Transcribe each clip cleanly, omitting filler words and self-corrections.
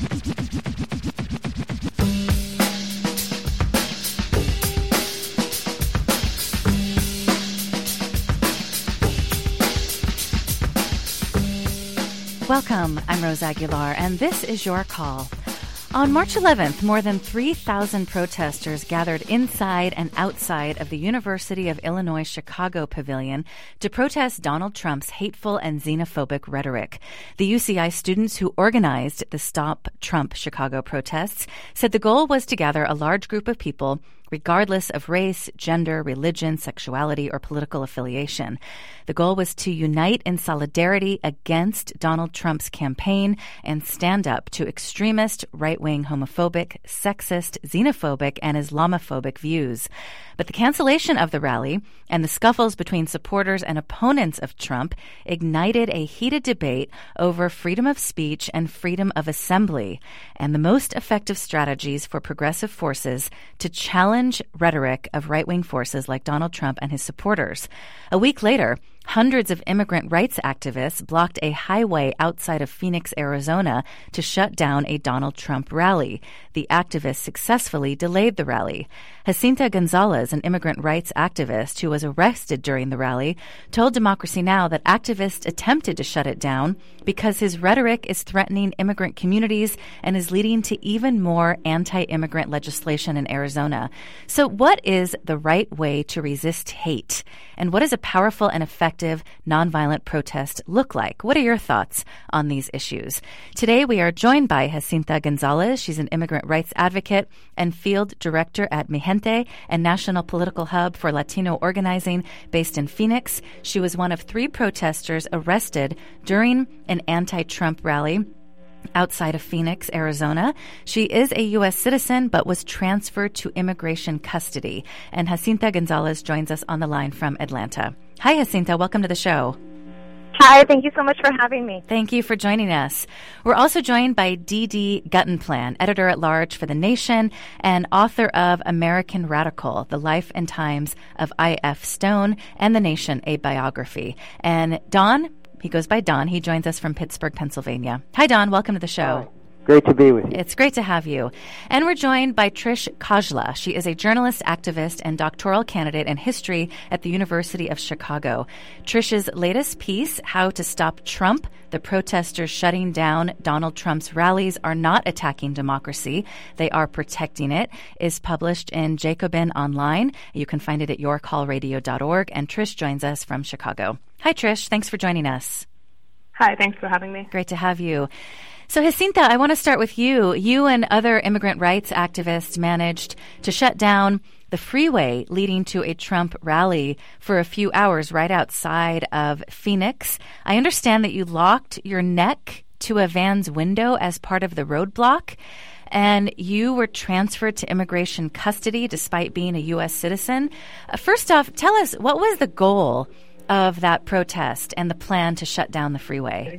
Welcome, I'm Rose Aguilar, and this is Your Call. On March 11th, more than 3,000 protesters gathered inside and outside of the University of Illinois Chicago Pavilion to protest Donald Trump's hateful and xenophobic rhetoric. The UCI students who organized the Stop Trump Chicago protests said the goal was to gather a large group of people regardless of race, gender, religion, sexuality, or political affiliation. The goal was to unite in solidarity against Donald Trump's campaign and stand up to extremist, right-wing, homophobic, sexist, xenophobic, and Islamophobic views. But the cancellation of the rally and the scuffles between supporters and opponents of Trump ignited a heated debate over freedom of speech and freedom of assembly, and the most effective strategies for progressive forces to challenge rhetoric of right-wing forces like Donald Trump and his supporters. A week later, hundreds of immigrant rights activists blocked a highway outside of Phoenix, Arizona, to shut down a Donald Trump rally. The activists successfully delayed the rally. Jacinta Gonzalez, an immigrant rights activist who was arrested during the rally, told Democracy Now! That activists attempted to shut it down because his rhetoric is threatening immigrant communities and is leading to even more anti-immigrant legislation in Arizona. So what is the right way to resist hate? And what does a powerful and effective nonviolent protest look like? What are your thoughts on these issues? Today, we are joined by Jacinta Gonzalez. She's an immigrant rights advocate and field director at Mi Gente, a national political hub for Latino organizing based in Phoenix. She was one of 3 protesters arrested during an anti-Trump rally outside of Phoenix, Arizona. She is a U.S. citizen, but was transferred to immigration custody. And Jacinta Gonzalez joins us on the line from Atlanta. Hi, Jacinta. Welcome to the show. Hi, thank you so much for having me. Thank you for joining us. We're also joined by Dee Guttenplan, editor-at-large for The Nation and author of American Radical, The Life and Times of I.F. Stone, and The Nation, a Biography. And Don, he goes by Don. He joins us from Pittsburgh, Pennsylvania. Hi, Don. Welcome to the show. Hi. Great to be with you. It's great to have you. And we're joined by Trish Khosla. She is a journalist, activist, and doctoral candidate in history at the University of Chicago. Trish's latest piece, How to Stop Trump, the protesters shutting down Donald Trump's rallies are not attacking democracy. They are protecting it, is published in Jacobin Online. You can find it at yourcallradio.org. And Trish joins us from Chicago. Hi, Trish. Thanks for joining us. Hi, thanks for having me. Great to have you. So, Jacinta, I want to start with you. You and other immigrant rights activists managed to shut down the freeway leading to a Trump rally for a few hours right outside of Phoenix. I understand that you locked your neck to a van's window as part of the roadblock, and you were transferred to immigration custody despite being a U.S. citizen. First off, tell us, what was the goal of that protest and the plan to shut down the freeway?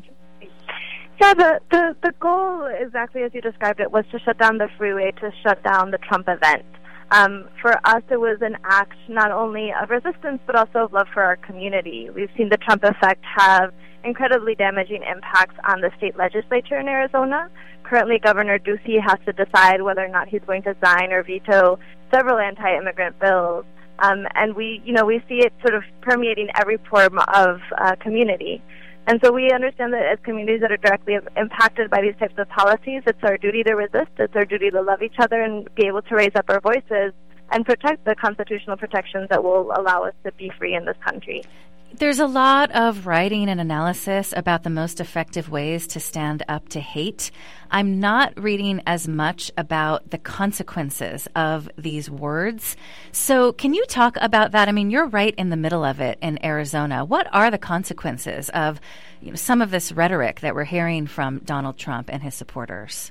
Yeah, the goal, exactly as you described it, was to shut down the freeway, to shut down the Trump event. For us, it was an act not only of resistance, but also of love for our community. We've seen the Trump effect have incredibly damaging impacts on the state legislature in Arizona. Currently, Governor Ducey has to decide whether or not he's going to sign or veto several anti-immigrant bills. And we see it sort of permeating every pore of community. And so we understand that as communities that are directly impacted by these types of policies, it's our duty to resist, it's our duty to love each other and be able to raise up our voices and protect the constitutional protections that will allow us to be free in this country. There's a lot of writing and analysis about the most effective ways to stand up to hate. I'm not reading as much about the consequences of these words. So can you talk about that? I mean, you're right in the middle of it in Arizona. What are the consequences of some of this rhetoric that we're hearing from Donald Trump and his supporters?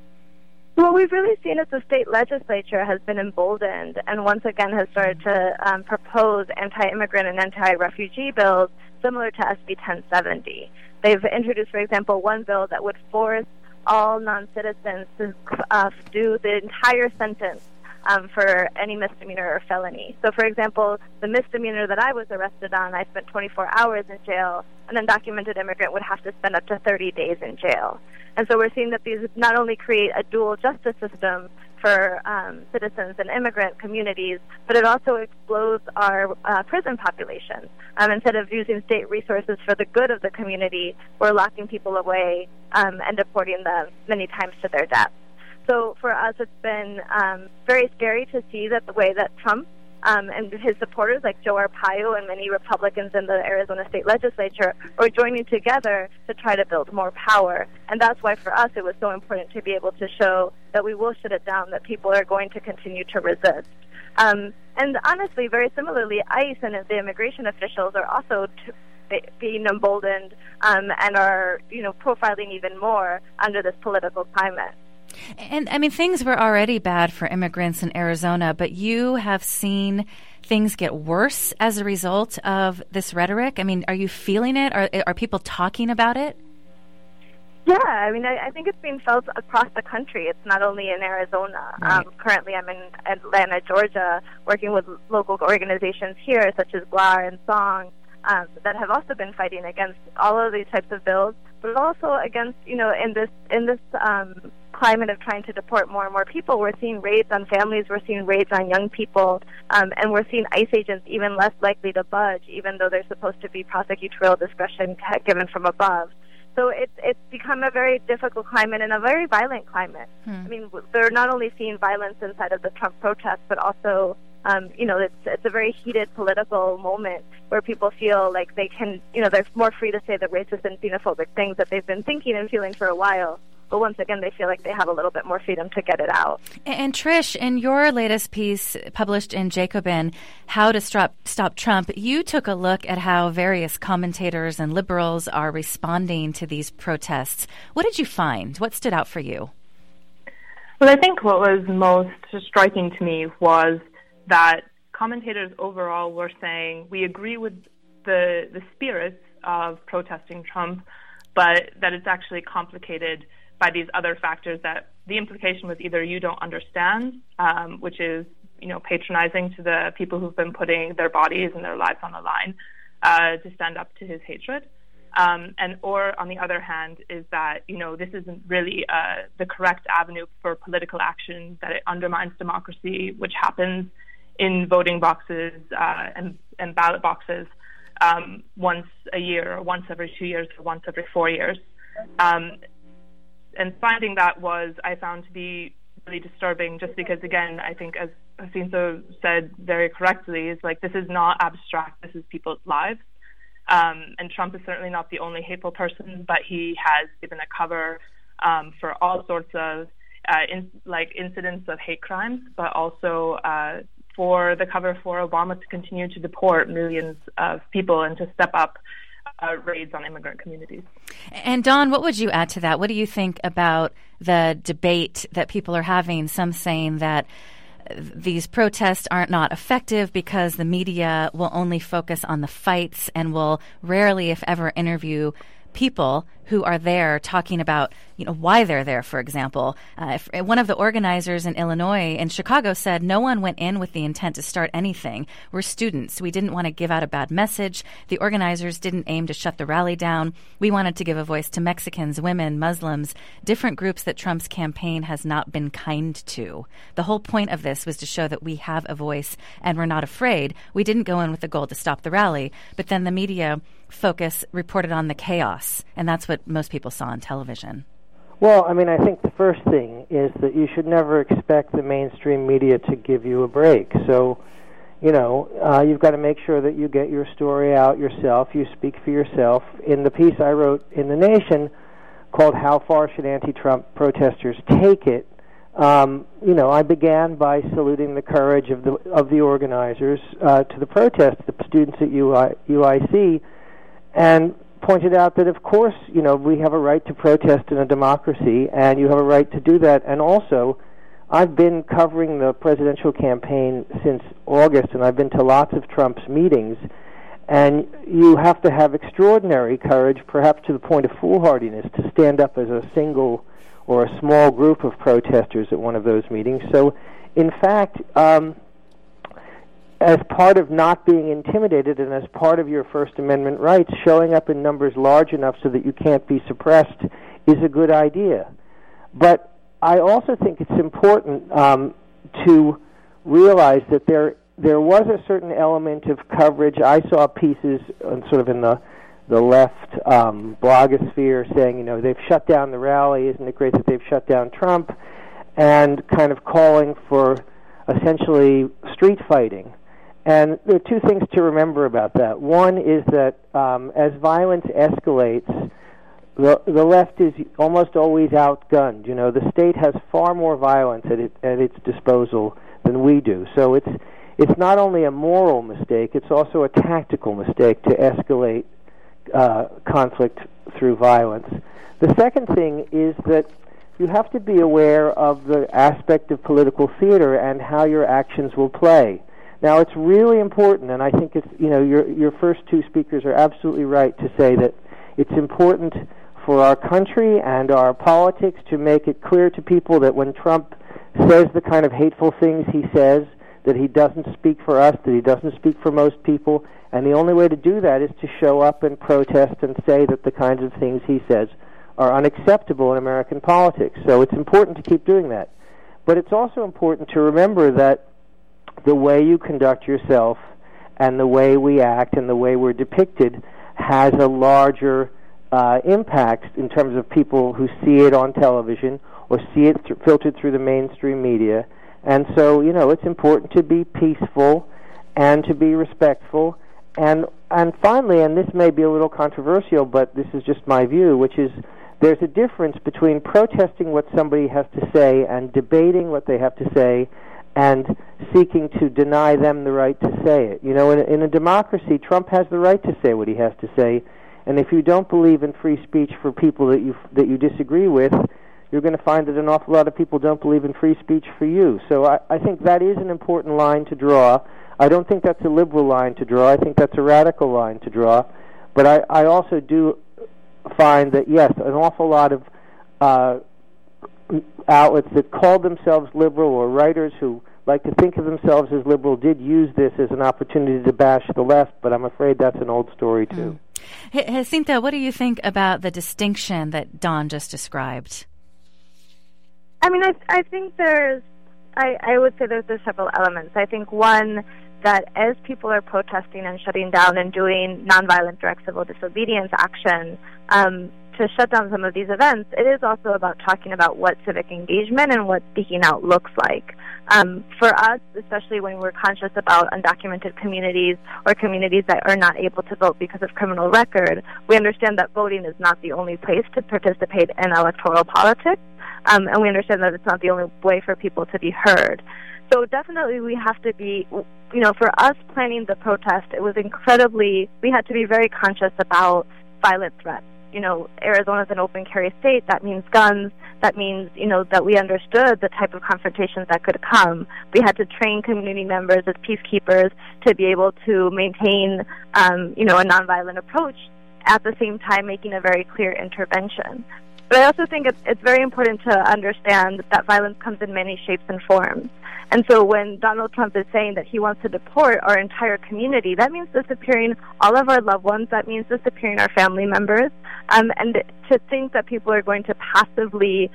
What we've really seen is the state legislature has been emboldened and once again has started to propose anti-immigrant and anti-refugee bills similar to SB 1070. They've introduced, for example, one bill that would force all non-citizens to do the entire sentence for any misdemeanor or felony. So, for example, the misdemeanor that I was arrested on, I spent 24 hours in jail. An undocumented immigrant would have to spend up to 30 days in jail. And so we're seeing that these not only create a dual justice system for citizens and immigrant communities, but it also explodes our prison population. Instead of using state resources for the good of the community, we're locking people away and deporting them many times to their death. So for us, it's been very scary to see that the way that Trump and his supporters like Joe Arpaio and many Republicans in the Arizona state legislature are joining together to try to build more power. And that's why for us it was so important to be able to show that we will shut it down, that people are going to continue to resist. And honestly, very similarly, ICE and the immigration officials are also being emboldened and are, profiling even more under this political climate. And, I mean, things were already bad for immigrants in Arizona, but you have seen things get worse as a result of this rhetoric. I mean, are you feeling it? Are people talking about it? Yeah, I mean, I think it's being felt across the country. It's not only in Arizona. Right. Currently, I'm in Atlanta, Georgia, working with local organizations here, such as GLAR and SONG, that have also been fighting against all of these types of bills, but also against, in this climate of trying to deport more and more people, we're seeing raids on families, we're seeing raids on young people, and we're seeing ICE agents even less likely to budge, even though they're supposed to be prosecutorial discretion given from above. So it's become a very difficult climate and a very violent climate. I mean, they're not only seeing violence inside of the Trump protests, but also, it's a very heated political moment where people feel like they can, they're more free to say the racist and xenophobic things that they've been thinking and feeling for a while. But once again, they feel like they have a little bit more freedom to get it out. And Trish, in your latest piece published in Jacobin, How to Stop Trump, you took a look at how various commentators and liberals are responding to these protests. What did you find? What stood out for you? Well, I think what was most striking to me was that commentators overall were saying, we agree with the spirit of protesting Trump, but that it's actually complicated by these other factors, that the implication was either you don't understand, which is, patronizing to the people who've been putting their bodies and their lives on the line to stand up to his hatred. Or on the other hand is that, this isn't really the correct avenue for political action, that it undermines democracy, which happens in voting boxes and ballot boxes once a year, or once every 2 years, or once every 4 years. And finding that I found to be really disturbing, just because, again, I think, as Jacinto said very correctly, is like, this is not abstract, this is people's lives. And Trump is certainly not the only hateful person, but he has given a cover for all sorts of incidents of hate crimes, but also for the cover for Obama to continue to deport millions of people and to step up raids on immigrant communities. And Dawn, what would you add to that? What do you think about the debate that people are having? Some saying that these protests aren't not effective because the media will only focus on the fights and will rarely, if ever, interview people who are there talking about, why they're there, for example. One of the organizers in Illinois and Chicago said, no one went in with the intent to start anything. We're students. We didn't want to give out a bad message. The organizers didn't aim to shut the rally down. We wanted to give a voice to Mexicans, women, Muslims, different groups that Trump's campaign has not been kind to. The whole point of this was to show that we have a voice and we're not afraid. We didn't go in with the goal to stop the rally, but then the media focus reported on the chaos, and that's what most people saw on television. Well, I mean, I think the first thing is that you should never expect the mainstream media to give you a break. So, you've got to make sure that you get your story out yourself, you speak for yourself. In the piece I wrote in The Nation called How Far Should Anti-Trump Protesters Take It, I began by saluting the courage of the organizers to the protest, the students at UIC, and pointed out that, of course, we have a right to protest in a democracy, and you have a right to do that. And also, I've been covering the presidential campaign since August, and I've been to lots of Trump's meetings, and you have to have extraordinary courage, perhaps to the point of foolhardiness, to stand up as a single or a small group of protesters at one of those meetings. So, in fact, as part of not being intimidated and as part of your First Amendment rights, showing up in numbers large enough so that you can't be suppressed is a good idea. But I also think it's important to realize that there was a certain element of coverage. I saw pieces sort of in the left blogosphere saying, they've shut down the rally, isn't it great that they've shut down Trump, and kind of calling for essentially street fighting. And there are two things to remember about that. One is that as violence escalates, the left is almost always outgunned. The state has far more violence at its disposal than we do. So it's not only a moral mistake, it's also a tactical mistake to escalate conflict through violence. The second thing is that you have to be aware of the aspect of political theater and how your actions will play. Now, it's really important, and I think it's your first two speakers are absolutely right to say that it's important for our country and our politics to make it clear to people that when Trump says the kind of hateful things he says, that he doesn't speak for us, that he doesn't speak for most people, and the only way to do that is to show up and protest and say that the kinds of things he says are unacceptable in American politics. So it's important to keep doing that. But it's also important to remember that the way you conduct yourself and the way we act and the way we're depicted has a larger impact in terms of people who see it on television or see it filtered through the mainstream media. And so, it's important to be peaceful and to be respectful. And finally, and this may be a little controversial, but this is just my view, which is there's a difference between protesting what somebody has to say and debating what they have to say and seeking to deny them the right to say it. In a democracy, Trump has the right to say what he has to say, and if you don't believe in free speech for people that you disagree with, you're going to find that an awful lot of people don't believe in free speech for you. So I think that is an important line to draw. I don't think that's a liberal line to draw. I think that's a radical line to draw. But I also do find that, yes, an awful lot of outlets that call themselves liberal or writers who like to think of themselves as liberal did use this as an opportunity to bash the left, but I'm afraid that's an old story too. Jacinta, what do you think about the distinction that Don just described? I mean, I think I would say there's several elements. I think one, that as people are protesting and shutting down and doing nonviolent direct civil disobedience action to shut down some of these events, it is also about talking about what civic engagement and what speaking out looks like. For us, especially when we're conscious about undocumented communities or communities that are not able to vote because of criminal record, we understand that voting is not the only place to participate in electoral politics, and we understand that it's not the only way for people to be heard. So definitely we have to be, for us planning the protest, it was we had to be very conscious about violent threats. Arizona's an open carry state. That means guns. That means, that we understood the type of confrontations that could come. We had to train community members as peacekeepers to be able to maintain, a nonviolent approach, at the same time making a very clear intervention. But I also think it's very important to understand that violence comes in many shapes and forms. And so when Donald Trump is saying that he wants to deport our entire community, that means disappearing all of our loved ones. That means disappearing our family members. And to think that people are going to passively,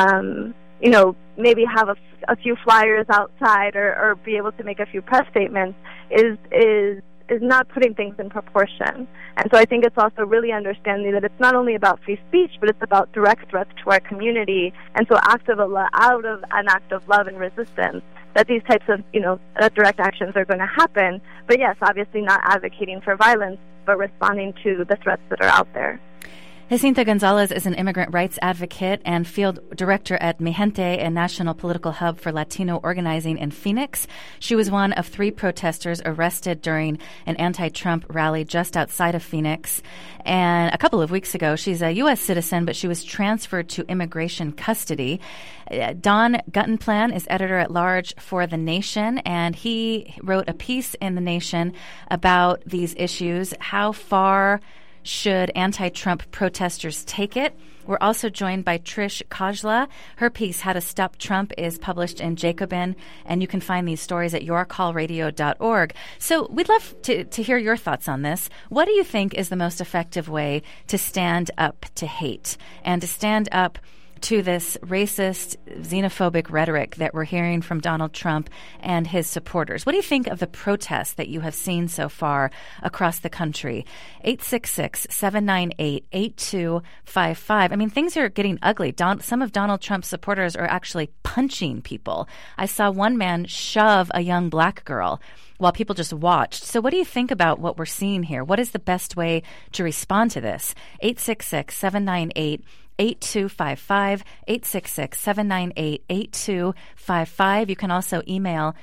maybe have a few flyers outside or be able to make a few press statements is not putting things in proportion. And so I think it's also really understanding that it's not only about free speech, but it's about direct threats to our community. And so out of an act of love and resistance, that these types of, direct actions are going to happen. But yes, obviously not advocating for violence, but responding to the threats that are out there. Jacinta Gonzalez is an immigrant rights advocate and field director at Mi Gente, a national political hub for Latino organizing in Phoenix. She was one of 3 protesters arrested during an anti-Trump rally just outside of Phoenix. And a couple of weeks ago, she's a U.S. citizen, but she was transferred to immigration custody. Don Guttenplan is editor-at-large for The Nation, and he wrote a piece in The Nation about these issues. How far should anti-Trump protesters take it? We're also joined by Trish Kajla. Her piece, How to Stop Trump, is published in Jacobin, and you can find these stories at yourcallradio.org. So we'd love to hear your thoughts on this. What do you think is the most effective way to stand up to hate and to stand up to this racist, xenophobic rhetoric that we're hearing from Donald Trump and his supporters? What do you think of the protests that you have seen so far across the country? 866-798-8255. I mean, things are getting ugly. Some of Donald Trump's supporters are actually punching people. I saw one man shove a young black girl while people just watched. So what do you think about what we're seeing here? What is the best way to respond to this? 866-798-8255. 866-798-8255. You can also email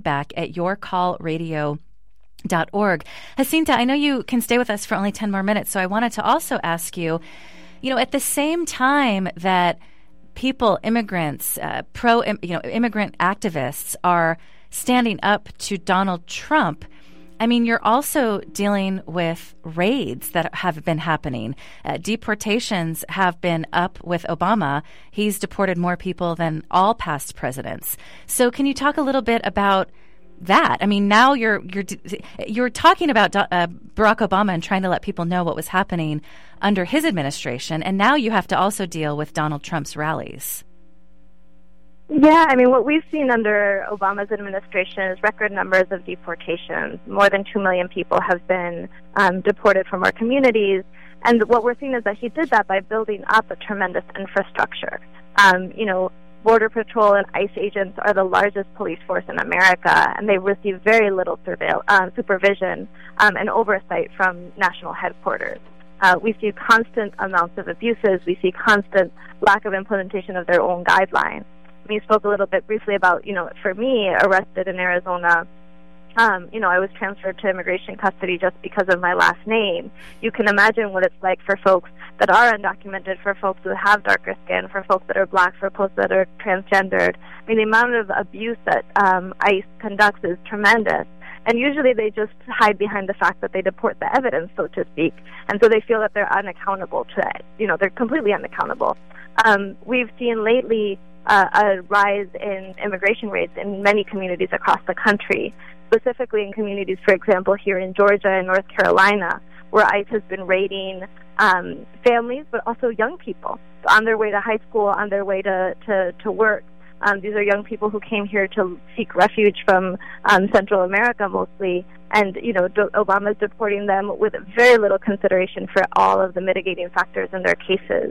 feedback@yourcallradio.org. Jacinta, I know you can stay with us for only 10 more minutes, so I wanted to also ask you, at the same time that immigrants, immigrant activists are standing up to Donald Trump, I mean, you're also dealing with raids that have been happening. Deportations have been up with Obama. He's deported more people than all past presidents. So can you talk a little bit about that? I mean, now you're talking about Barack Obama and trying to let people know what was happening under his administration, and now you have to also deal with Donald Trump's rallies. Yeah, I mean, what we've seen under Obama's administration is record numbers of deportations. More than 2 million people have been deported from our communities. And what we're seeing is that he did that by building up a tremendous infrastructure. Border Patrol and ICE agents are the largest police force in America, and they receive very little supervision and oversight from national headquarters. We see constant amounts of abuses. We see constant lack of implementation of their own guidelines. We spoke a little bit briefly about, for me, arrested in Arizona, I was transferred to immigration custody just because of my last name. You can imagine what it's like for folks that are undocumented, for folks who have darker skin, for folks that are black, for folks that are transgendered. I mean, the amount of abuse that ICE conducts is tremendous. And usually they just hide behind the fact that they deport the evidence, so to speak. And so they feel that they're unaccountable to it. They're completely unaccountable. We've seen lately a rise in immigration rates in many communities across the country, specifically in communities, for example, here in Georgia and North Carolina, where ICE has been raiding families, but also young people on their way to high school, on their way to work. These are young people who came here to seek refuge from Central America mostly, and Obama's deporting them with very little consideration for all of the mitigating factors in their cases.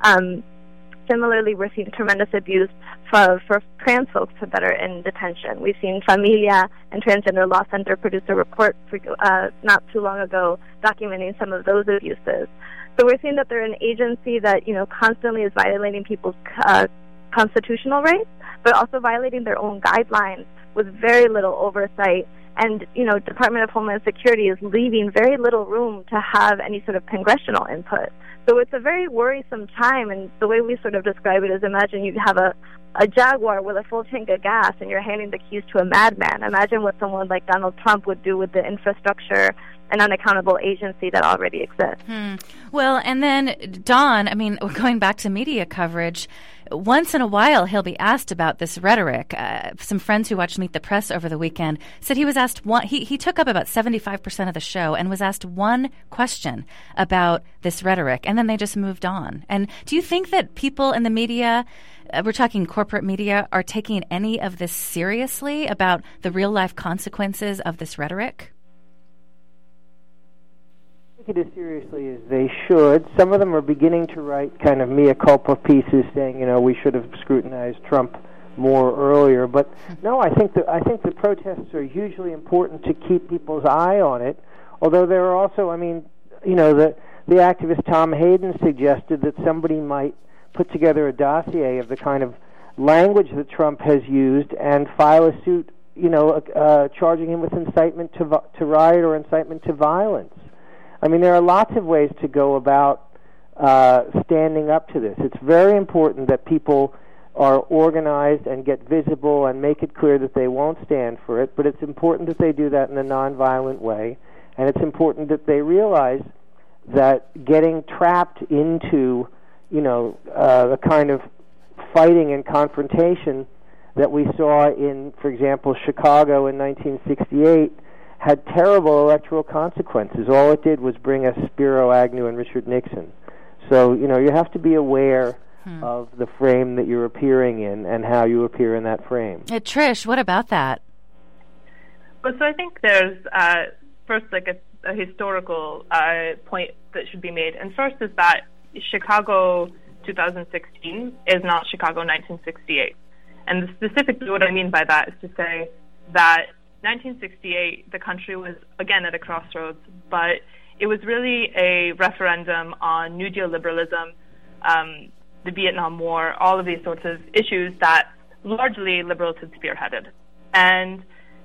Similarly, we're seeing tremendous abuse for trans folks that are in detention. We've seen Familia and Transgender Law Center produce a report not too long ago documenting some of those abuses. So we're seeing that they're an agency that constantly is violating people's constitutional rights, but also violating their own guidelines with very little oversight. And, Department of Homeland Security is leaving very little room to have any sort of congressional input. So it's a very worrisome time, and the way we sort of describe it is, imagine you have a Jaguar with a full tank of gas and you're handing the keys to a madman. Imagine what someone like Donald Trump would do with the infrastructure and unaccountable agency that already exists. Well, and then Don, going back to media coverage, once in a while he'll be asked about this rhetoric. Some friends who watched Meet the Press over the weekend said he was asked he took up about 75% of the show and was asked one question about this rhetoric, and then they just moved on. And do you think that people in the media, we're talking corporate media, are taking any of this seriously about the real-life consequences of this rhetoric? It as seriously as they should. Some of them are beginning to write kind of mea culpa pieces saying, we should have scrutinized Trump more earlier. But no, I think the protests are hugely important to keep people's eye on it. Although there are also, the activist Tom Hayden suggested that somebody might put together a dossier of the kind of language that Trump has used and file a suit, charging him with incitement to riot or incitement to violence. There are lots of ways to go about standing up to this. It's very important that people are organized and get visible and make it clear that they won't stand for it, but it's important that they do that in a nonviolent way, and it's important that they realize that getting trapped into, the kind of fighting and confrontation that we saw in, for example, Chicago in 1968 had terrible electoral consequences. All it did was bring us Spiro Agnew and Richard Nixon. So, you have to be aware of the frame that you're appearing in and how you appear in that frame. Trish, what about that? Well, so I think there's first a historical point that should be made. And first is that Chicago 2016 is not Chicago 1968. And specifically what I mean by that is to say that 1968, the country was, again, at a crossroads, but it was really a referendum on New Deal liberalism, the Vietnam War, all of these sorts of issues that largely liberals had spearheaded. And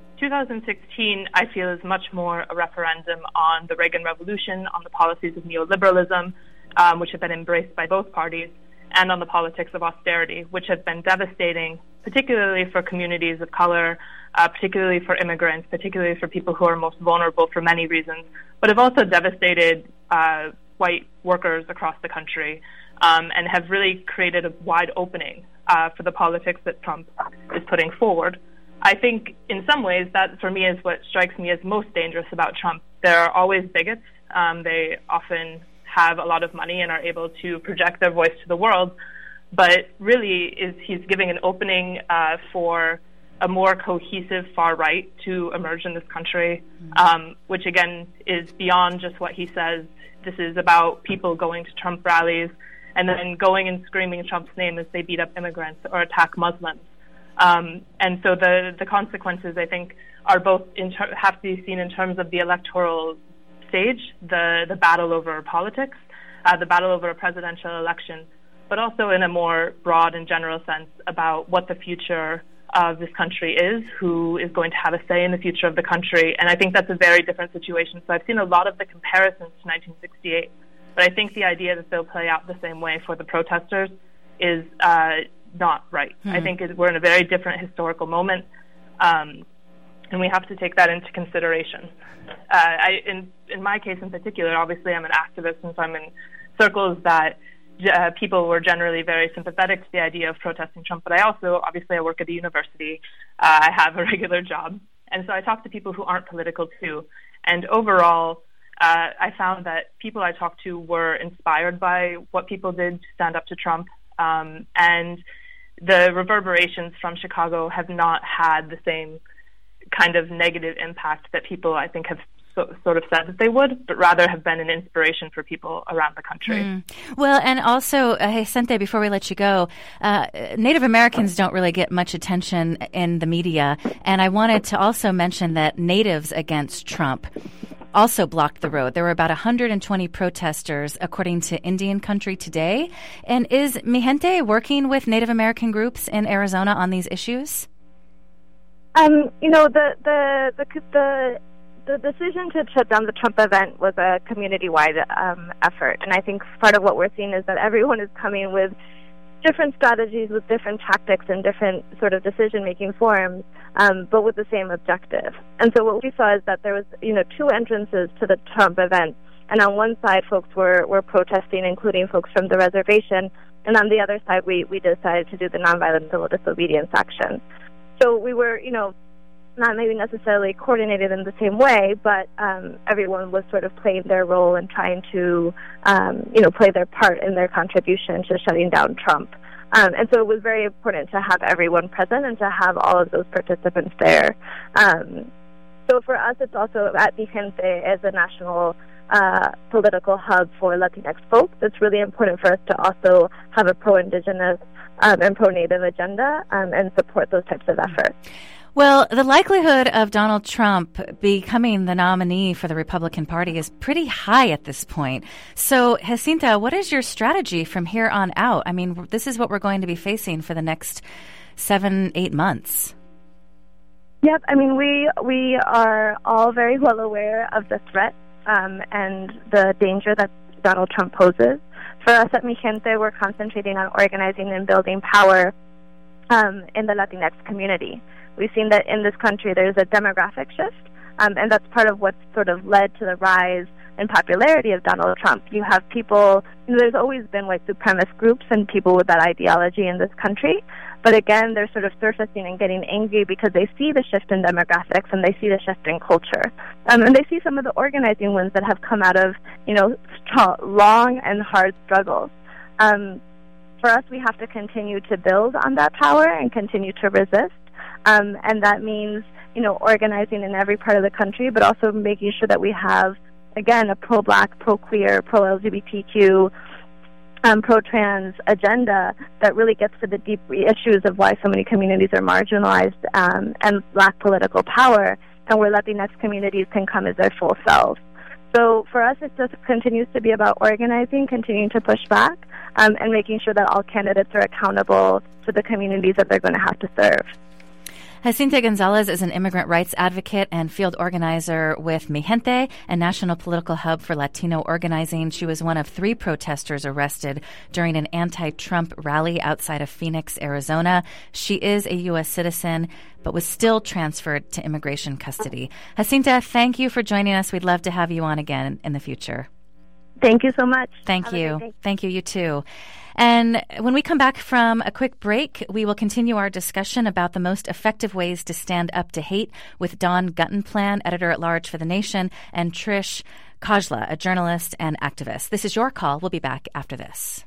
2016, I feel, is much more a referendum on the Reagan Revolution, on the policies of neoliberalism, which have been embraced by both parties, and on the politics of austerity, which have been devastating, particularly for communities of color, particularly for immigrants, particularly for people who are most vulnerable for many reasons, but have also devastated white workers across the country, and have really created a wide opening for the politics that Trump is putting forward. I think in some ways that, for me, is what strikes me as most dangerous about Trump. There are always bigots. They often have a lot of money and are able to project their voice to the world, but really he's giving an opening for a more cohesive far right to emerge in this country, which again is beyond just what he says. This is about people going to Trump rallies and then going and screaming Trump's name as they beat up immigrants or attack Muslims. And so the consequences, I think, are both have to be seen in terms of the electoral stage, the battle over politics, the battle over a presidential election, but also in a more broad and general sense about what the future of this country is, who is going to have a say in the future of the country. And I think that's a very different situation. So I've seen a lot of the comparisons to 1968, but I think the idea that they'll play out the same way for the protesters is not right. I think we're in a very different historical moment, and we have to take that into consideration. In my case in particular, obviously I'm an activist, and so I'm in circles that people were generally very sympathetic to the idea of protesting Trump, but I work at a university, I have a regular job, and so I talk to people who aren't political too, and overall I found that people I talked to were inspired by what people did to stand up to Trump, and the reverberations from Chicago have not had the same kind of negative impact that people, I think, have sort of said that they would, but rather have been an inspiration for people around the country. Well, and also, Hesente, before we let you go, Native Americans don't really get much attention in the media, and I wanted to also mention that Natives Against Trump also blocked the road. There were about 120 protesters, according to Indian Country Today. And is Mi Gente working with Native American groups in Arizona on these issues? The decision to shut down the Trump event was a community-wide effort, and I think part of what we're seeing is that everyone is coming with different strategies, with different tactics and different sort of decision-making forms, but with the same objective. And so what we saw is that there was, two entrances to the Trump event, and on one side folks were protesting, including folks from the reservation, and on the other side we decided to do the nonviolent civil disobedience action. So we were, not maybe necessarily coordinated in the same way, but everyone was sort of playing their role and trying to, play their part in their contribution to shutting down Trump. And so it was very important to have everyone present and to have all of those participants there. So for us, it's also at Mi Gente as a national political hub for Latinx folks. It's really important for us to also have a pro-Indigenous and pro-Native agenda and support those types of efforts. Well, the likelihood of Donald Trump becoming the nominee for the Republican Party is pretty high at this point. So, Jacinta, what is your strategy from here on out? I mean, this is what we're going to be facing for the next 7-8 months. Yep. I mean, we are all very well aware of the threat and the danger that Donald Trump poses. For us at Mi Gente, we're concentrating on organizing and building power in the Latinx community. We've seen that in this country there's a demographic shift, and that's part of what's sort of led to the rise and popularity of Donald Trump. You have people, there's always been white supremacist groups and people with that ideology in this country, but again, they're sort of surfacing and getting angry because they see the shift in demographics and they see the shift in culture. And they see some of the organizing wins that have come out of, long and hard struggles. For us, we have to continue to build on that power and continue to resist. And that means, organizing in every part of the country, but also making sure that we have, again, a pro-Black, pro-queer, pro-LGBTQ, pro-trans agenda that really gets to the deep issues of why so many communities are marginalized and lack political power, and where Latinx communities can come as their full selves. So for us, it just continues to be about organizing, continuing to push back, and making sure that all candidates are accountable to the communities that they're going to have to serve. Jacinta Gonzalez is an immigrant rights advocate and field organizer with Mi Gente, a national political hub for Latino organizing. She was one of 3 protesters arrested during an anti-Trump rally outside of Phoenix, Arizona. She is a U.S. citizen, but was still transferred to immigration custody. Jacinta, thank you for joining us. We'd love to have you on again in the future. Thank you so much. Thank you. Thank you, you too. And when we come back from a quick break, we will continue our discussion about the most effective ways to stand up to hate with Dawn Guttenplan, editor-at-large for The Nation, and Trish Kajla, a journalist and activist. This is Your Call. We'll be back after this.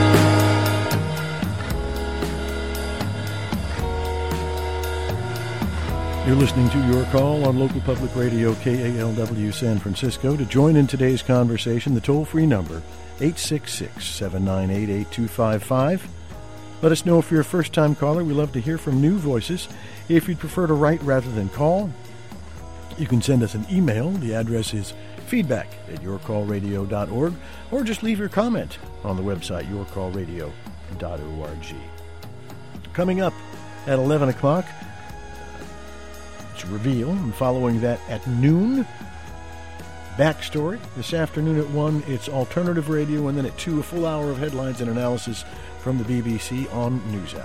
You're listening to Your Call on local public radio KALW San Francisco. To join in today's conversation, the toll-free number, 866-798-8255. Let us know if you're a first-time caller. We love to hear from new voices. If you'd prefer to write rather than call, you can send us an email. The address is feedback@yourcallradio.org, or just leave your comment on the website, yourcallradio.org. Coming up at 11 o'clock, it's Reveal, and following that at noon, Backstory. This afternoon at 1, it's Alternative Radio, and then at 2, a full hour of headlines and analysis from the BBC on NewsHour.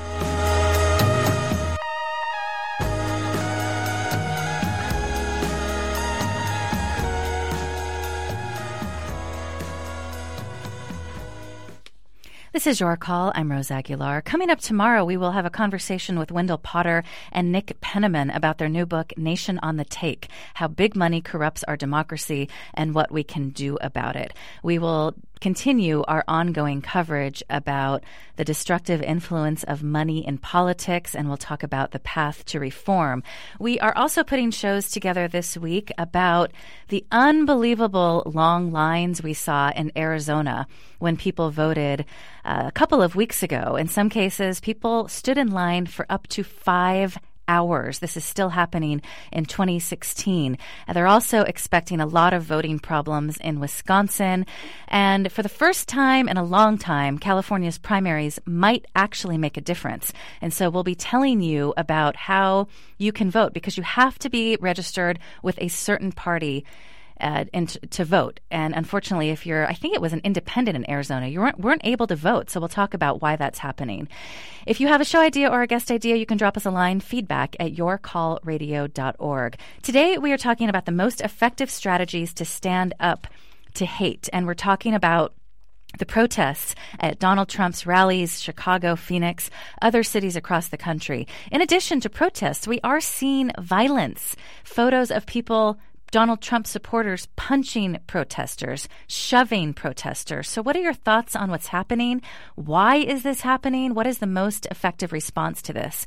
This is Your Call. I'm Rose Aguilar. Coming up tomorrow, we will have a conversation with Wendell Potter and Nick Penniman about their new book, Nation on the Take, How Big Money Corrupts Our Democracy and What We Can Do About It. We will continue our ongoing coverage about the destructive influence of money in politics, and we'll talk about the path to reform. We are also putting shows together this week about the unbelievable long lines we saw in Arizona when people voted a couple of weeks ago. In some cases, people stood in line for up to 5 hours. This is still happening in 2016. They're also expecting a lot of voting problems in Wisconsin. And for the first time in a long time, California's primaries might actually make a difference. And so we'll be telling you about how you can vote, because you have to be registered with a certain party to vote. And unfortunately, if you're, I think it was an independent in Arizona, you weren't able to vote. So we'll talk about why that's happening. If you have a show idea or a guest idea, you can drop us a line, feedback@yourcallradio.org. Today, we are talking about the most effective strategies to stand up to hate. And we're talking about the protests at Donald Trump's rallies, Chicago, Phoenix, other cities across the country. In addition to protests, we are seeing violence, photos of people, Donald Trump supporters, punching protesters, shoving protesters. So what are your thoughts on what's happening? Why is this happening? What is the most effective response to this?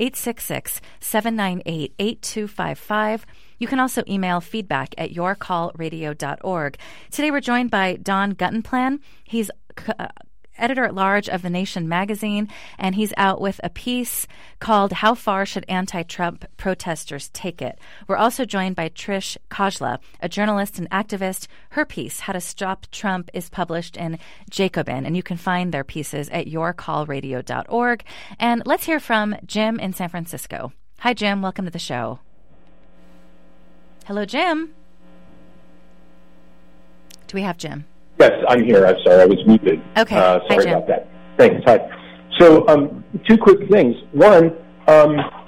866-798-8255. You can also email feedback@yourcallradio.org. Today we're joined by Dawn Guttenplan. He's editor-at-large of The Nation magazine, and he's out with a piece called How Far Should Anti-Trump Protesters Take It? We're also joined by Trish Kajla, a journalist and activist. Her piece, How to Stop Trump, is published in Jacobin, and you can find their pieces at yourcallradio.org. And let's hear from Jim in San Francisco. Hi, Jim. Welcome to the show. Hello, Jim. Do we have Jim? Yes, I'm here. I'm sorry, I was muted. Okay. Sorry about that. Thanks. Hi. So, 2 quick things. One,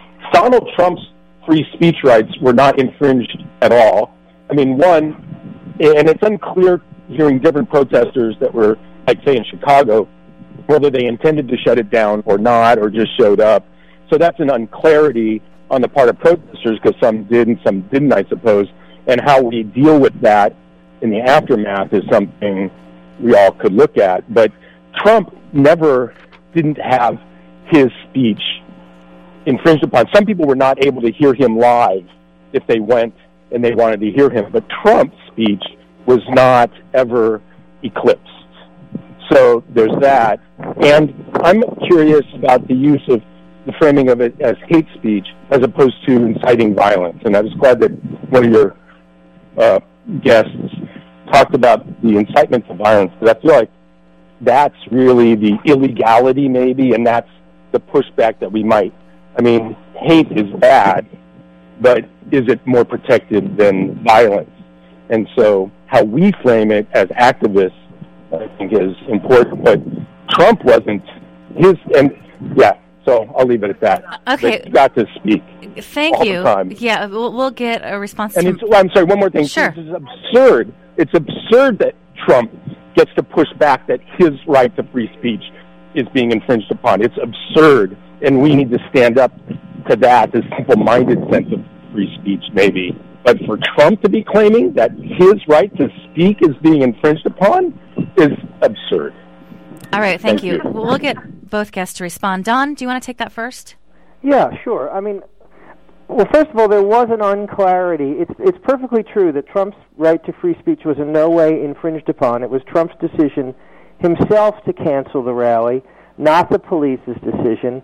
Donald Trump's free speech rights were not infringed at all. I mean, one, And it's unclear, hearing different protesters that were, like, say, in Chicago, whether they intended to shut it down or not, or just showed up. So that's an unclarity on the part of protesters, because some did and some didn't, I suppose. And how we deal with that in the aftermath is something we all could look at. But Trump didn't have his speech infringed upon. Some people were not able to hear him live if they went and they wanted to hear him. But Trump's speech was not ever eclipsed. So there's that. And I'm curious about the use of the framing of it as hate speech as opposed to inciting violence. And I was glad that one of your guests talked about the incitement to violence, because I feel like that's really the illegality, maybe, and that's the pushback that we might. I mean, hate is bad, but is it more protected than violence? And so how we frame it as activists, I think, is important. But Trump wasn't his, and yeah. So I'll leave it at that. Okay. He got to speak. Thank you. The time. Yeah, we'll get a response. And I'm sorry, one more thing. Sure. It's absurd. It's absurd that Trump gets to push back that his right to free speech is being infringed upon. It's absurd, and we need to stand up to that, this simple-minded sense of free speech, maybe. But for Trump to be claiming that his right to speak is being infringed upon is absurd. All right, thank you. We'll get both guests to respond. Don, do you want to take that first? Yeah, sure. I mean, well, first of all, there was an unclarity. It's perfectly true that Trump's right to free speech was in no way infringed upon. It was Trump's decision himself to cancel the rally, not the police's decision.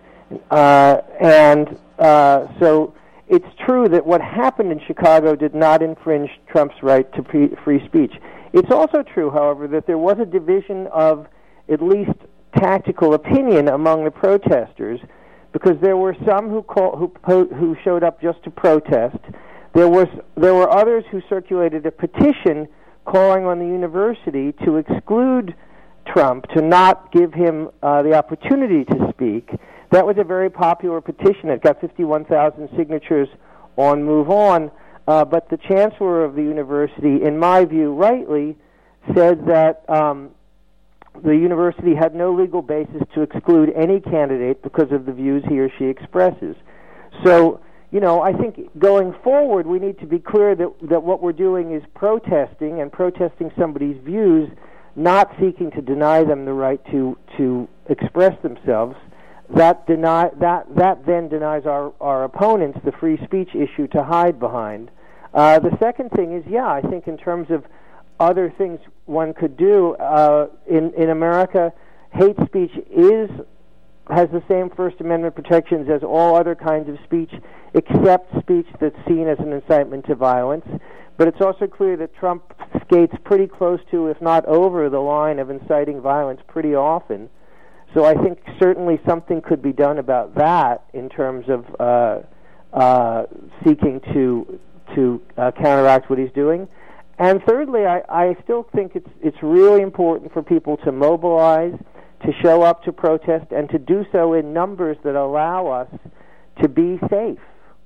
So it's true that what happened in Chicago did not infringe Trump's right to free speech. It's also true, however, that there was a division of at least tactical opinion among the protesters, because there were some who showed up just to protest. There were others who circulated a petition calling on the university to exclude Trump, to not give him the opportunity to speak. That was a very popular petition. It got 51,000 signatures on Move On, but the chancellor of the university, in my view, rightly said that the university had no legal basis to exclude any candidate because of the views he or she expresses. So, I think going forward we need to be clear that what we're doing is protesting, and protesting somebody's views, not seeking to deny them the right to express themselves. That then denies our opponents the free speech issue to hide behind. The second thing is, I think in terms of other things one could do, in America, hate speech has the same First Amendment protections as all other kinds of speech, except speech that's seen as an incitement to violence. But it's also clear that Trump skates pretty close to, if not over, the line of inciting violence pretty often. So I think certainly something could be done about that in terms of seeking to counteract what he's doing. And thirdly, I still think it's really important for people to mobilize, to show up to protest, and to do so in numbers that allow us to be safe.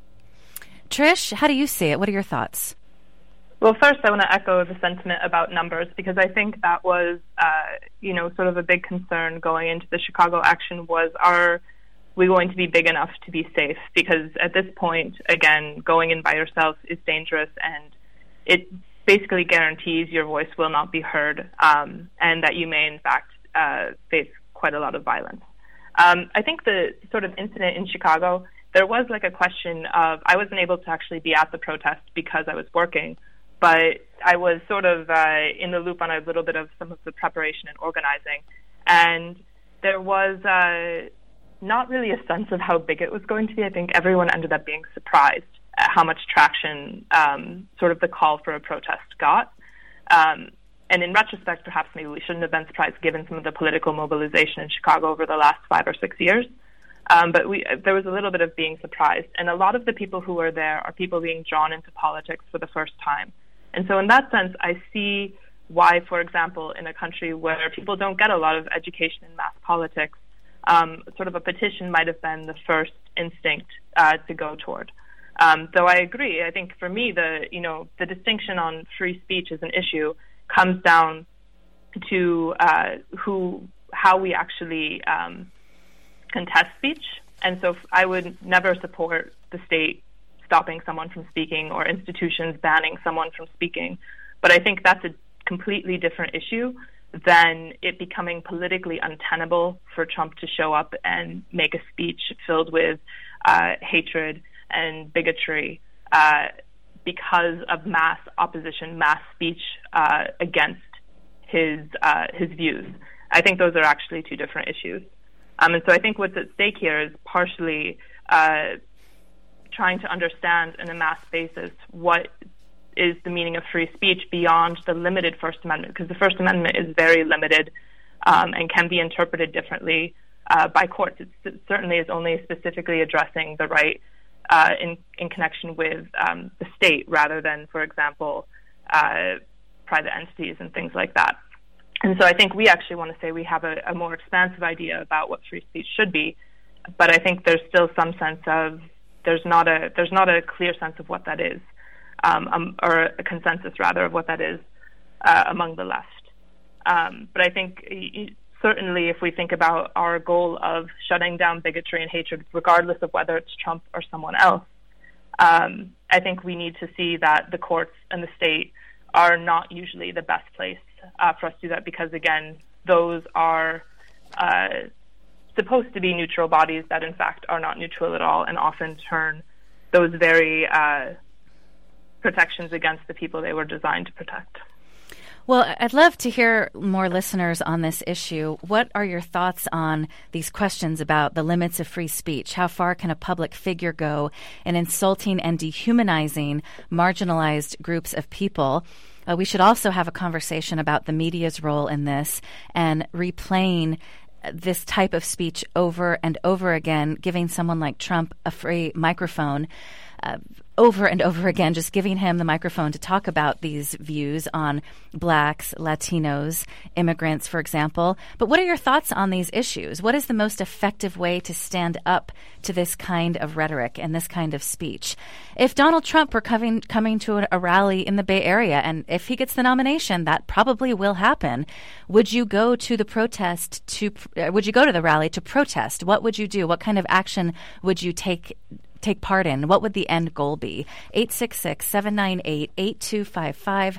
Trish, how do you see it? What are your thoughts? Well, first, I want to echo the sentiment about numbers, because I think that was, sort of a big concern going into the Chicago action was, are we going to be big enough to be safe? Because at this point, again, going in by yourself is dangerous, and it basically guarantees your voice will not be heard, and that you may, in fact, face quite a lot of violence. I think the sort of incident in Chicago, there was like a question of, I wasn't able to actually be at the protest because I was working, but I was sort of in the loop on a little bit of some of the preparation and organizing. And there was not really a sense of how big it was going to be. I think everyone ended up being surprised at how much traction sort of the call for a protest got. And in retrospect, perhaps maybe we shouldn't have been surprised given some of the political mobilization in Chicago over the last 5 or 6 years. But there was a little bit of being surprised. And a lot of the people who were there are people being drawn into politics for the first time. And so in that sense, I see why, for example, in a country where people don't get a lot of education in mass politics, sort of a petition might have been the first instinct to go toward. Though I agree, I think for me the distinction on free speech as an issue comes down to how we actually contest speech. And so I would never support the state stopping someone from speaking or institutions banning someone from speaking. But I think that's a completely different issue than it becoming politically untenable for Trump to show up and make a speech filled with hatred and bigotry because of mass opposition, mass speech against his views. I think those are actually two different issues. And so I think what's at stake here is partially trying to understand on a mass basis what is the meaning of free speech beyond the limited First Amendment, because the First Amendment is very limited and can be interpreted differently by courts. It certainly is only specifically addressing the right in connection with the state rather than, for example, private entities and things like that. And so I think we actually want to say we have a more expansive idea about what free speech should be, but I think there's still some sense of there's not a clear sense of what that is, or a consensus rather of what that is among the left. But I think certainly if we think about our goal of shutting down bigotry and hatred, regardless of whether it's Trump or someone else, I think we need to see that the courts and the state are not usually the best place for us to do that, because again, those are supposed to be neutral bodies that in fact are not neutral at all and often turn those very protections against the people they were designed to protect. Well, I'd love to hear more listeners on this issue. What are your thoughts on these questions about the limits of free speech? How far can a public figure go in insulting and dehumanizing marginalized groups of people? We should also have a conversation about the media's role in this and replaying this type of speech over and over again, giving someone like Trump a free microphone over and over again, just giving him the microphone to talk about these views on blacks, Latinos, immigrants, for example. But what are your thoughts on these issues? What is the most effective way to stand up to this kind of rhetoric and this kind of speech? If Donald Trump were coming to a rally in the Bay Area, and if he gets the nomination, that probably will happen, would you go to the rally to protest? What would you do? What kind of action would you take part in? What would the end goal be? 866-798-8255,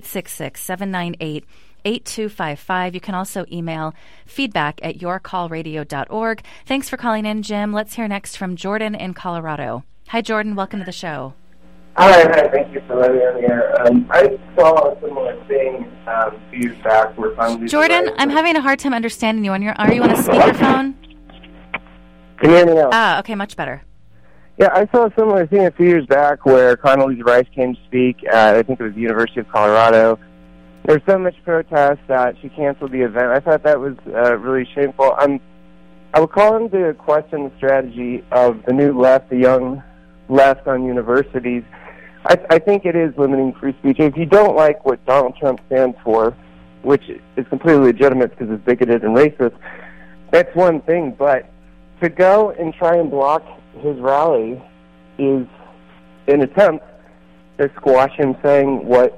866-798-8255. You can also email feedback@yourcallradio.org. Thanks for calling in, Jim. Let's hear next from Jordan in Colorado. Hi, Jordan. Welcome to the show. Hi. Thank you for letting me on the air. I saw a similar thing a few years back where finally... Jordan, I'm having a hard time understanding you. Are you on a speakerphone? Can you hear me now? Okay, much better. Yeah, I saw a similar thing a few years back where Condoleezza Rice came to speak at, I think it was the University of Colorado. There was so much protest that she canceled the event. I thought that was really shameful. I would call into question the strategy of the new left, the young left on universities. I think it is limiting free speech. If you don't like what Donald Trump stands for, which is completely legitimate because it's bigoted and racist, that's one thing. But to go and try and block his rally is an attempt to squash him saying what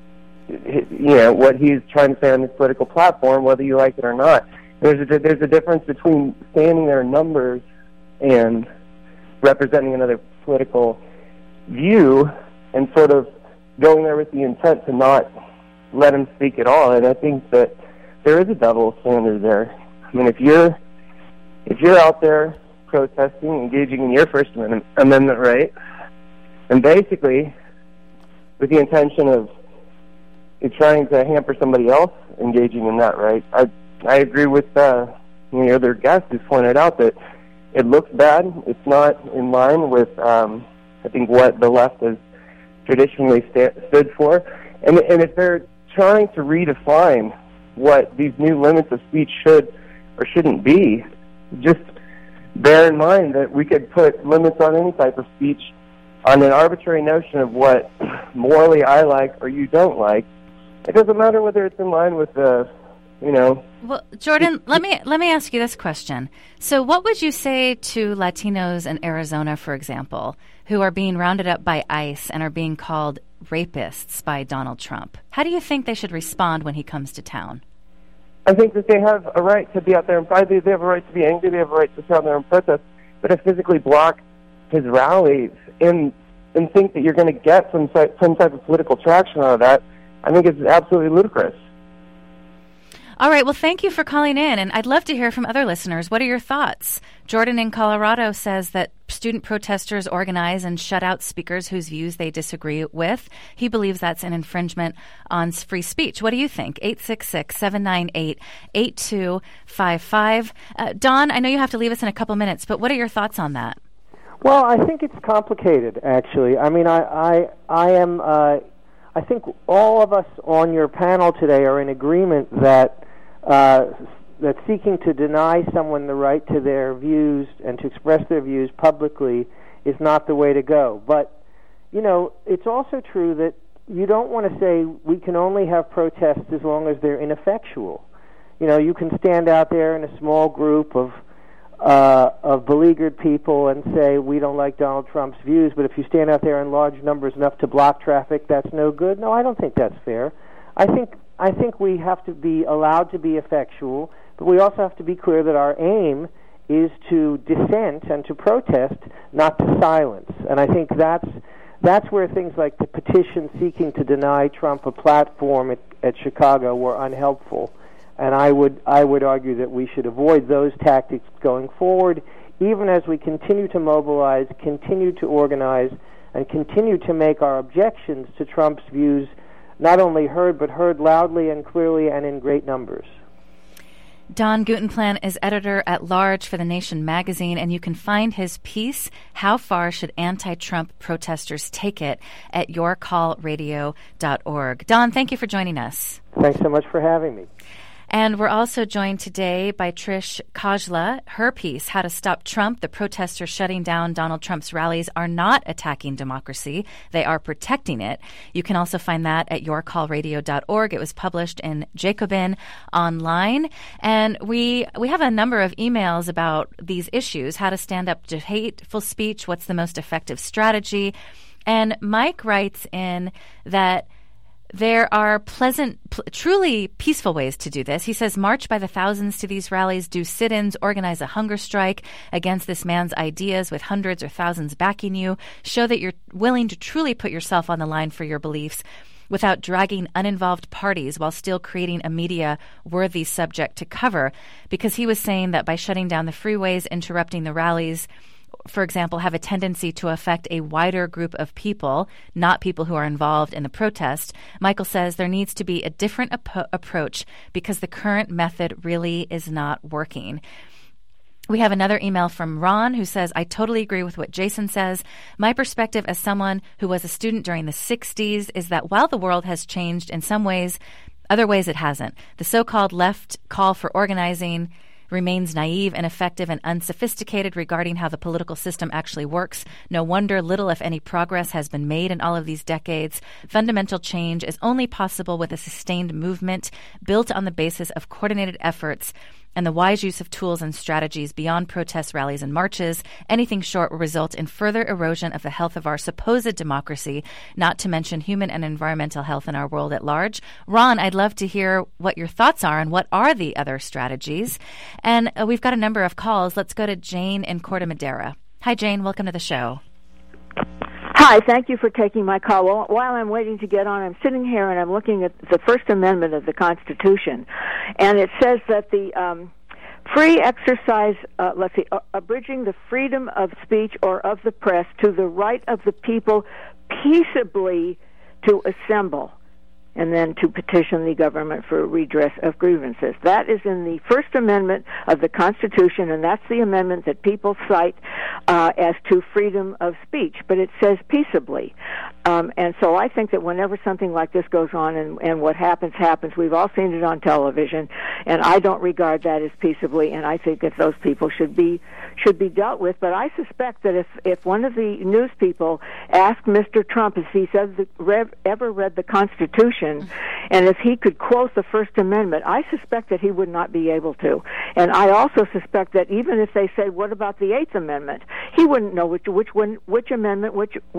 he's trying to say on his political platform, whether you like it or not. There's a difference between standing there in numbers and representing another political view and sort of going there with the intent to not let him speak at all. And I think that there is a double standard there. I mean, if you're out there protesting, engaging in your First Amendment right, and basically with the intention of trying to hamper somebody else engaging in that right, I agree with the other guest who's pointed out that it looks bad. It's not in line with I think what the left has traditionally stood for, and if they're trying to redefine what these new limits of speech should or shouldn't be, just bear in mind that we could put limits on any type of speech on an arbitrary notion of what morally I like or you don't like. It doesn't matter whether it's in line with the, Well, Jordan, let me ask you this question. So what would you say to Latinos in Arizona, for example, who are being rounded up by ICE and are being called rapists by Donald Trump? How do you think they should respond when he comes to town? I think that they have a right to be out there and probably they have a right to be angry, they have a right to sit out there and protest, but to physically block his rallies and think that you're going to get some type of political traction out of that, I think it's absolutely ludicrous. All right. Well, thank you for calling in, and I'd love to hear from other listeners. What are your thoughts? Jordan in Colorado says that student protesters organize and shut out speakers whose views they disagree with. He believes that's an infringement on free speech. What do you think? 866-798-8255. Don, I know you have to leave us in a couple minutes, but what are your thoughts on that? Well, I think it's complicated, actually. I mean, I think all of us on your panel today are in agreement that seeking to deny someone the right to their views and to express their views publicly is not the way to go. But, you know, it's also true that you don't want to say we can only have protests as long as they're ineffectual. You know, you can stand out there in a small group of beleaguered people and say we don't like Donald Trump's views, but if you stand out there in large numbers enough to block traffic, that's no good. No, I don't think that's fair. I think we have to be allowed to be effectual, but we also have to be clear that our aim is to dissent and to protest, not to silence. And I think that's where things like the petition seeking to deny Trump a platform at Chicago were unhelpful. And I would argue that we should avoid those tactics going forward, even as we continue to mobilize, continue to organize, and continue to make our objections to Trump's views not only heard, but heard loudly and clearly and in great numbers. Don Guttenplan is editor-at-large for The Nation magazine, and you can find his piece, How Far Should Anti-Trump Protesters Take It, at yourcallradio.org. Don, thank you for joining us. Thanks so much for having me. And we're also joined today by Trish Kajla. Her piece, How to Stop Trump, the protesters shutting down Donald Trump's rallies are not attacking democracy. They are protecting it. You can also find that at yourcallradio.org. It was published in Jacobin Online. And we have a number of emails about these issues, how to stand up to hateful speech, what's the most effective strategy. And Mike writes in that there are truly peaceful ways to do this. He says, march by the thousands to these rallies, do sit-ins, organize a hunger strike against this man's ideas with hundreds or thousands backing you. Show that you're willing to truly put yourself on the line for your beliefs without dragging uninvolved parties while still creating a media-worthy subject to cover. Because he was saying that by shutting down the freeways, interrupting the rallies, for example, have a tendency to affect a wider group of people, not people who are involved in the protest. Michael says there needs to be a different approach because the current method really is not working. We have another email from Ron who says, I totally agree with what Jason says. My perspective as someone who was a student during the 60s is that while the world has changed in some ways, other ways it hasn't. The so-called left call for organizing remains naive, ineffective, and unsophisticated regarding how the political system actually works. No wonder little, if any, progress has been made in all of these decades. Fundamental change is only possible with a sustained movement built on the basis of coordinated efforts and the wise use of tools and strategies beyond protests, rallies, and marches. Anything short will result in further erosion of the health of our supposed democracy, not to mention human and environmental health in our world at large. Ron, I'd love to hear what your thoughts are and what are the other strategies. And we've got a number of calls. Let's go to Jane in Corte Madera. Hi, Jane. Welcome to the show. Hi, thank you for taking my call. Well, while I'm waiting to get on, I'm sitting here and I'm looking at the First Amendment of the Constitution, and it says that the free exercise, abridging the freedom of speech or of the press to the right of the people peaceably to assemble and then to petition the government for redress of grievances. That is in the First Amendment of the Constitution, and that's the amendment that people cite as to freedom of speech, but it says peaceably. And so I think that whenever something like this goes on and what happens, we've all seen it on television, and I don't regard that as peaceably, and I think that those people should be dealt with. But I suspect that if one of the news people asked Mr. Trump if he's ever read the Constitution, and if he could quote the First Amendment, I suspect that he would not be able to. And I also suspect that even if they say, what about the Eighth Amendment, he wouldn't know which amendment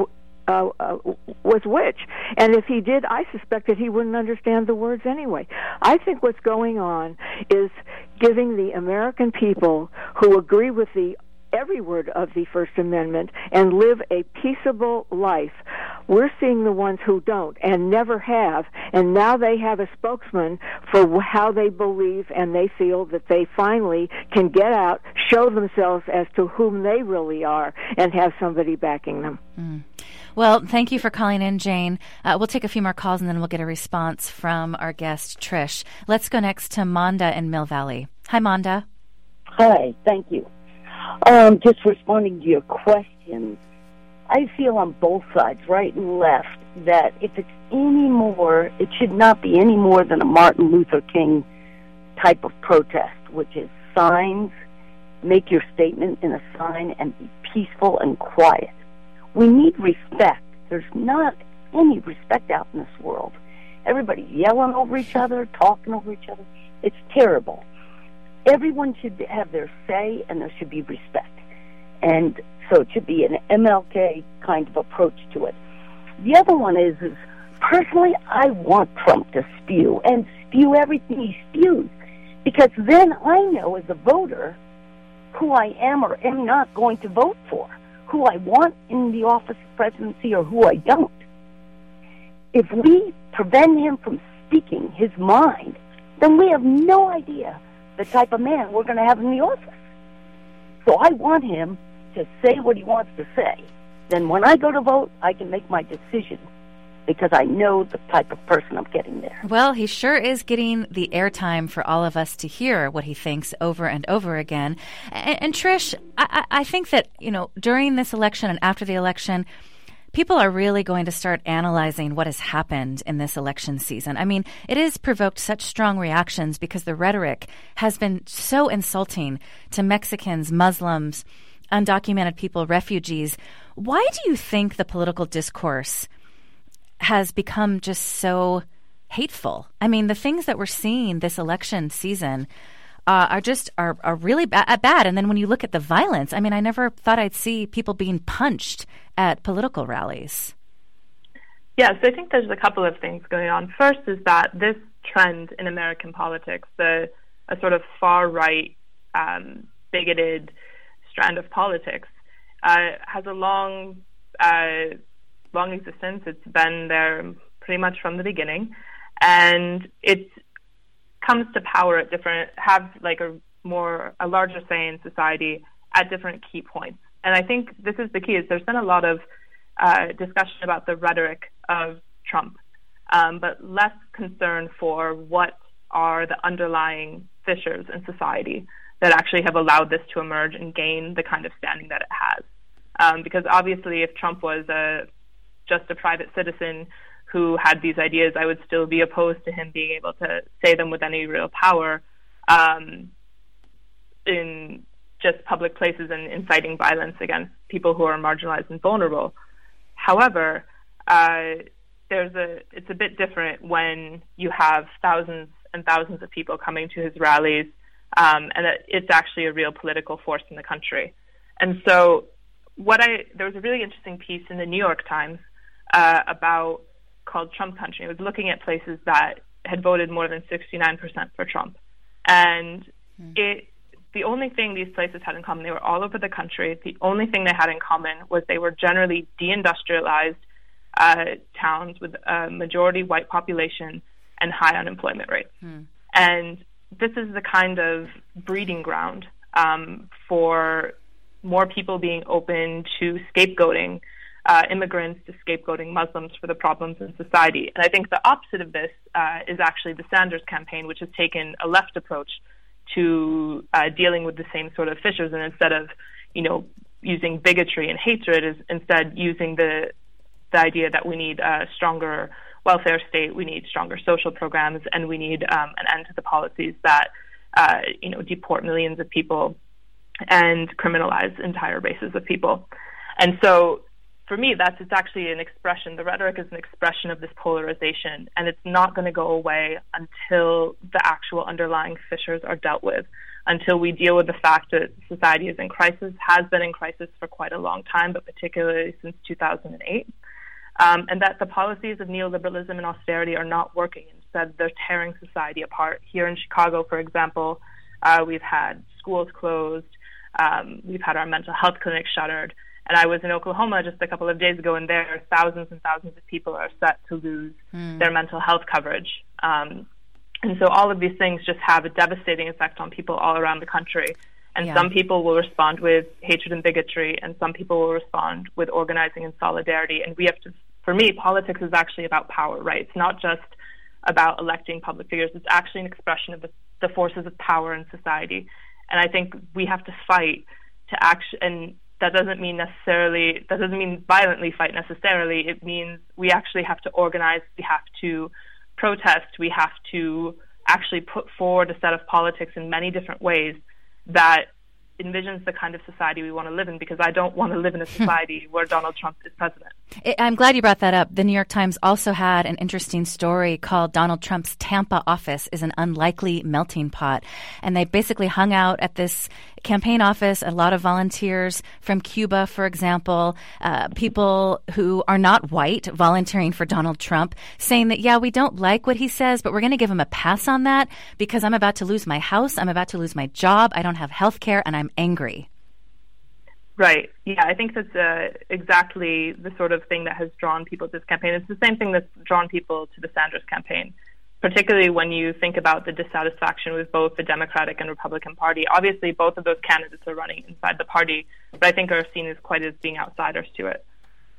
was which. And if he did, I suspect that he wouldn't understand the words anyway. I think what's going on is giving the American people who agree with every word of the First Amendment and live a peaceable life. We're seeing the ones who don't and never have, and now they have a spokesman for how they believe, and they feel that they finally can get out, show themselves as to whom they really are, and have somebody backing them. Well, thank you for calling in, Jane. We'll take a few more calls, and then we'll get a response from our guest, Trish. Let's go next to Monda in Mill Valley. Hi, Monda. Hi, thank you. Just responding to your question, I feel on both sides, right and left, that if it's any more, it should not be any more than a Martin Luther King type of protest, which is signs, make your statement in a sign, and be peaceful and quiet. We need respect. There's not any respect out in this world. Everybody's yelling over each other, talking over each other. It's terrible. Everyone should have their say, and there should be respect. And so it should be an MLK kind of approach to it. The other one is personally, I want Trump to spew everything he spews, because then I know as a voter who I am or am not going to vote for, who I want in the office of presidency or who I don't. If we prevent him from speaking his mind, then we have no idea the type of man we're going to have in the office. So I want him to say what he wants to say. Then when I go to vote, I can make my decision because I know the type of person I'm getting there. Well, he sure is getting the airtime for all of us to hear what he thinks over and over again. And Trish, I think that, during this election and after the election, people are really going to start analyzing what has happened in this election season. I mean, it has provoked such strong reactions because the rhetoric has been so insulting to Mexicans, Muslims, undocumented people, refugees. Why do you think the political discourse has become just so hateful? I mean, the things that we're seeing this election season are really bad. And then when you look at the violence, I mean, I never thought I'd see people being punched at political rallies. Yes, I think there's a couple of things going on. First is that this trend in American politics, a sort of far-right, bigoted strand of politics, has a long existence. It's been there pretty much from the beginning, and it comes to power at a larger say in society at different key points. And I think this is the key, is there's been a lot of discussion about the rhetoric of Trump, but less concern for what are the underlying fissures in society that actually have allowed this to emerge and gain the kind of standing that it has. Because obviously if Trump was just a private citizen who had these ideas, I would still be opposed to him being able to say them with any real power in just public places and inciting violence against people who are marginalized and vulnerable. However, it's a bit different when you have thousands and thousands of people coming to his rallies, and it's actually a real political force in the country. And so there was a really interesting piece in the New York Times called Trump Country. It was looking at places that had voted more than 69% for Trump. And the only thing these places had in common, they were all over the country. The only thing they had in common was they were generally deindustrialized towns with a majority white population and high unemployment rates. And this is the kind of breeding ground for more people being open to scapegoating immigrants, to scapegoating Muslims for the problems in society. And I think the opposite of this is actually the Sanders campaign, which has taken a left approach to dealing with the same sort of fissures, and instead of using bigotry and hatred, is instead using the the idea that we need a stronger welfare state, we need stronger social programs, and we need an end to the policies that deport millions of people and criminalize entire races of people. And so for me, it's actually an expression. The rhetoric is an expression of this polarization, and it's not going to go away until the actual underlying fissures are dealt with, until we deal with the fact that society is in crisis, has been in crisis for quite a long time, but particularly since 2008, and that the policies of neoliberalism and austerity are not working. Instead, they're tearing society apart. Here in Chicago, for example, we've had schools closed, we've had our mental health clinics shuttered. And I was in Oklahoma just a couple of days ago, and there thousands and thousands of people are set to lose their mental health coverage. And so all of these things just have a devastating effect on people all around the country. And some people will respond with hatred and bigotry, and some people will respond with organizing and solidarity. And we have to, for me, politics is actually about power, right? It's not just about electing public figures. It's actually an expression of the forces of power in society. And I think we have to fight to and that doesn't mean violently fight necessarily. It means we actually have to organize, we have to protest, we have to actually put forward a set of politics in many different ways that envisions the kind of society we want to live in, because I don't want to live in a society where Donald Trump is president. I'm glad you brought that up. The New York Times also had an interesting story called Donald Trump's Tampa office is an unlikely melting pot. And they basically hung out at this campaign office, a lot of volunteers from Cuba, for example, people who are not white volunteering for Donald Trump, saying that, yeah, we don't like what he says, but we're going to give him a pass on that because I'm about to lose my house, I'm about to lose my job, I don't have health care, and I'm angry. Right. Yeah, I think that's exactly the sort of thing that has drawn people to this campaign. It's the same thing that's drawn people to the Sanders campaign, particularly when you think about the dissatisfaction with both the Democratic and Republican Party. Obviously, both of those candidates are running inside the party, but I think are seen as quite as being outsiders to it.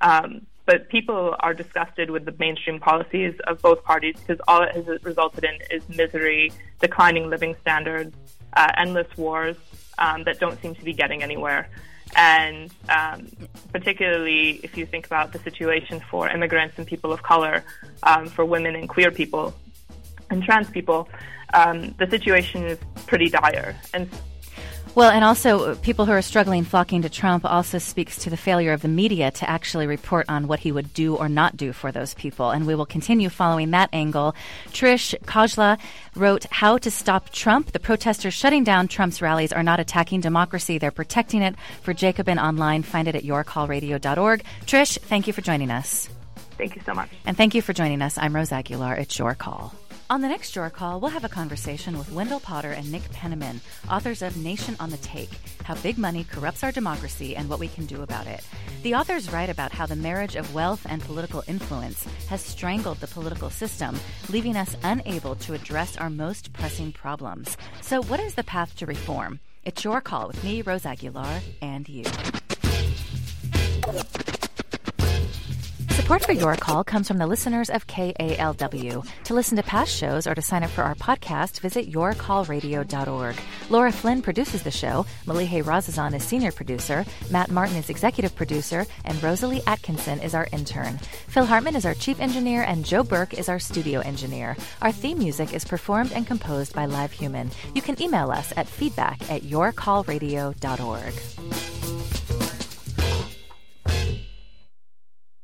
But people are disgusted with the mainstream policies of both parties because all it has resulted in is misery, declining living standards, endless wars that don't seem to be getting anywhere. And particularly if you think about the situation for immigrants and people of color, for women and queer people and trans people, the situation is pretty dire. And also people who are struggling flocking to Trump also speaks to the failure of the media to actually report on what he would do or not do for those people. And we will continue following that angle. Trish Kajla wrote, How to Stop Trump. The protesters shutting down Trump's rallies are not attacking democracy. They're protecting it. For Jacobin Online, find it at yourcallradio.org. Trish, thank you for joining us. Thank you so much. And thank you for joining us. I'm Rose Aguilar. It's Your Call. On the next Your Call, we'll have a conversation with Wendell Potter and Nick Penniman, authors of Nation on the Take, How Big Money Corrupts Our Democracy and What We Can Do About It. The authors write about how the marriage of wealth and political influence has strangled the political system, leaving us unable to address our most pressing problems. So what is the path to reform? It's Your Call with me, Rose Aguilar, and you. Support for Your Call comes from the listeners of KALW. To listen to past shows or to sign up for our podcast, visit yourcallradio.org. Laura Flynn produces the show, Malihe Razazan is senior producer, Matt Martin is executive producer, and Rosalie Atkinson is our intern. Phil Hartman is our chief engineer, and Joe Burke is our studio engineer. Our theme music is performed and composed by Live Human. You can email us at feedback@yourcallradio.org.